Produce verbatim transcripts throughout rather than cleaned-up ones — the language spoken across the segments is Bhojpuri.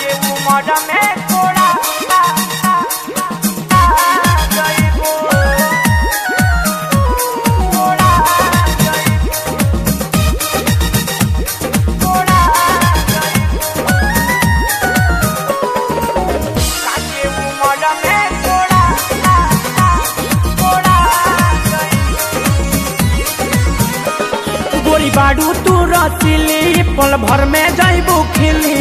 गोरी बाडू तू रसिली पल भर में जाइबू खिली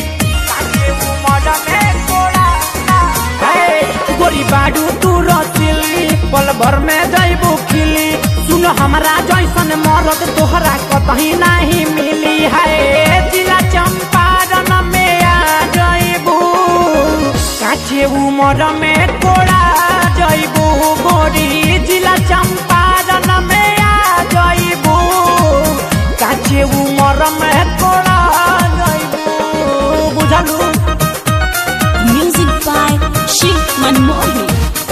गोरी बाडू तू रसिली पल भर में जाइबू खिली सुन हमरा जैसन मरद तोहरा कतही नहीं मिली है जिला चंपारण में आ जाइबू काचे उमर में कोड़ा जाइबू गोरी जिला चंपारण में आ जाइबू काचे उमर में कोड़ा जाइबू बुझलू। Music by Shiv Manmohi.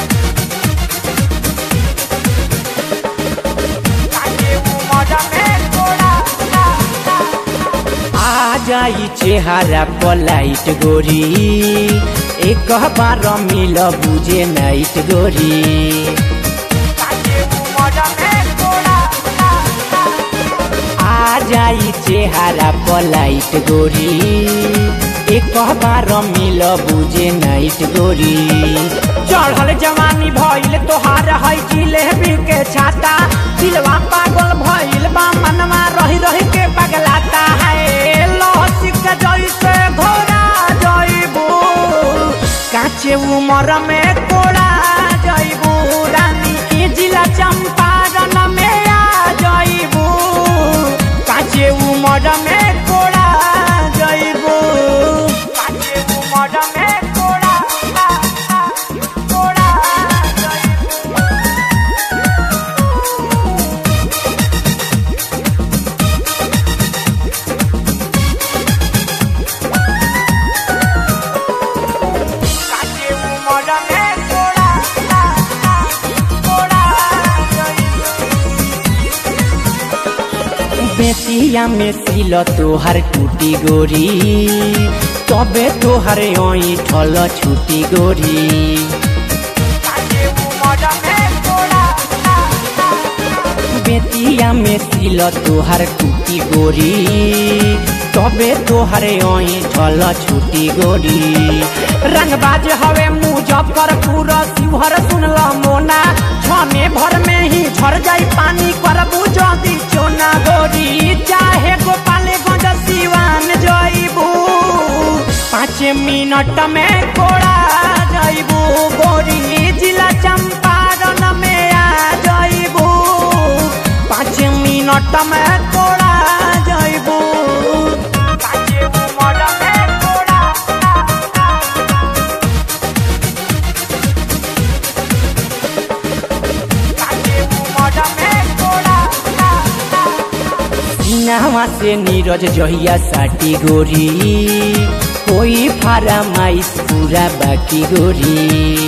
आ जाई चेहरा पलाइट गोरी एक बार मिल बुझे नाइट गोरी आ जाई चेहरा पलाइट गोरी एक बार मिल बुझे नाइट गोरी चढ़ल जवानी भइल तोहार है जिलेबी के छाता दिलवा पागल भइल बा मनवा रही रही के पगलाता है लहसिक जैसे घोड़ा जाइबू काचे उमर में कोड़ा जाइबू रानी की जिला चंपारण में आ जाइबू काचे उमर में कोड़ा जाइबू काचे उमर में कोड़ा कोड़ा जाइबू। बेतिया में सिल तोहर टूटी गोरी तबे तोहर ओई ठल छुटी गोरी बेतिया में सिल तोहर टूटी गोरी तबे तोहर ओई ठल छुटी गोरी रंगबाज हवे मुजफ्फरपुर शिवहर सुनल मोना छने भर में ही झड़ जाई पानी करबू जदी चोना गोरी चाहे गोपालगंज सिवान जाइबू पाँच मिनट में कोड़ा जाइबू गोरी जिला चंपारण में आ जाइबू पाँच मिनट में कोड़ा जाइबू। नहवा से नीरज जहिया साटी गोरी कोई फरमाइश पूरा बाकी गोरी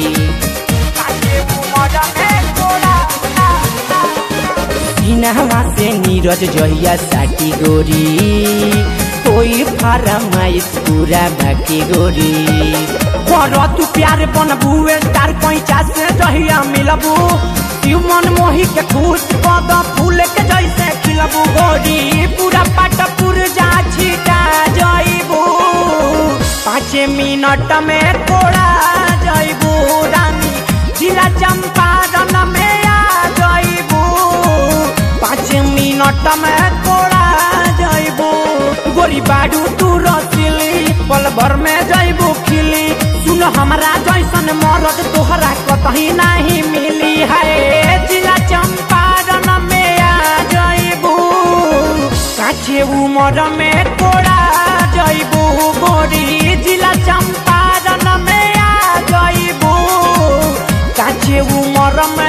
नहवा से नीरज जहिया साटी गोरी कोई फरमाइश पूरा बाकी गोरी कर तू प्यार बनबू स्टार पैंचा से जहिया मिलबू तू मन मोही के खुश पद फूल के जैसे खिलबू गोरी पूरा पाट पुरजा छीटा जाइबू पाँच मिनट में कोड़ा जाइबू रानी जिला चंपारण में आ जाइबू पाँच मिनट में कोड़ा जाइबू गोरी बाडू तू रसिली पल भर में जाइबू खिली सुन हमरा जैसन मरद तोहरा कतही नहीं मिली है जिला चंपारण में आ जाइबू काचे उमर में कोड़ा जाइबू गोरी जिला चंपारण में आ जाइबू काचे उमर में